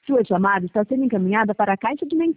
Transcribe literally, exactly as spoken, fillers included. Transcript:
Sua chamada está sendo encaminhada para a caixa de mensagens.